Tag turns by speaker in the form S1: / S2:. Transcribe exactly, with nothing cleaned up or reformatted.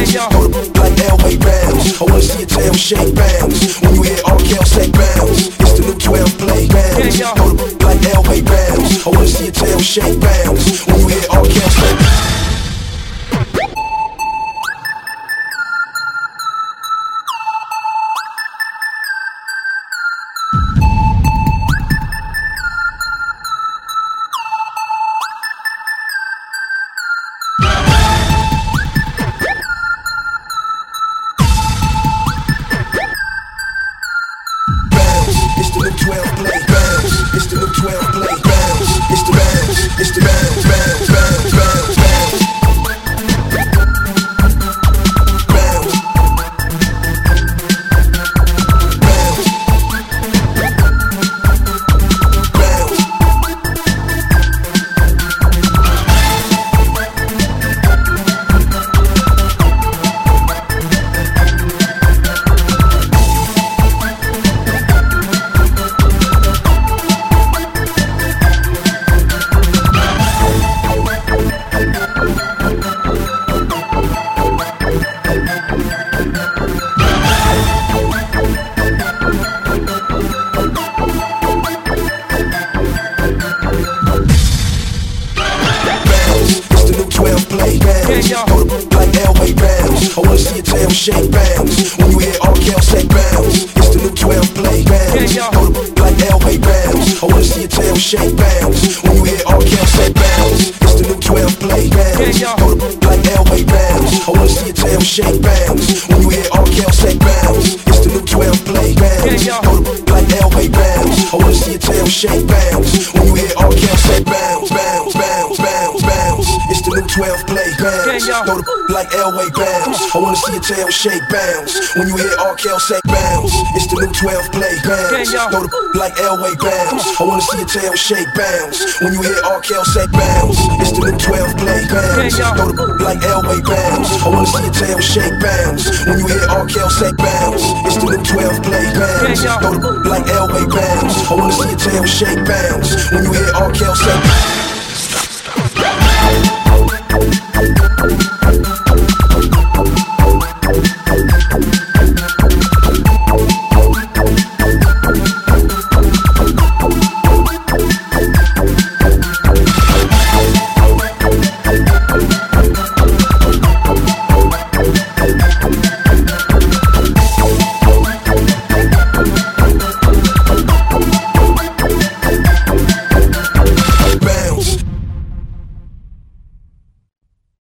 S1: bounce. Hold up like Elway bounce. I wanna see your tail shake bounce. When you hear R. Kelly say bounce, it's the new twelve play bounce. Hold up like Elway bounce. I wanna see your tail shake bounce. When you hear R. Kelly say bounce. Shake bounce. When you hear R. Kelly say bounce, it's the new twelve play bounce. Hold up like Elway bounce. I wanna see your tail shake bounce. When you hear R. Kelly say bounce, it's the new twelve play bounce. Hold up like Elway bounce. I wanna see your tail shake bounce. When you hear R. Kelly say bounce, it's the new twelve play bounce. Hold up like Elway bounce. I wanna see your tail shake bounce. When you hear R. Kelly say bounce, bounce, bounce, bounce, bounce. It's the new twelve play bounce. Hold up like Elway bounce. I wanna see your tail shake bounce. When you hear R. Kelly say bounce, it's the new twelve play bounce. Hold up like Elway bounce. I wanna see your tail shake bounce. When you hear R. Kelly say bounce, it's the new twelve play bounce. Hold up like Elway bounce. I wanna see your tail shake bounce. When you hear R. Kelly say bounce, it's the new twelve play bounce. Hold up like Elway bounce. I wanna see your tail shake bounce. When you hear R. Kelly say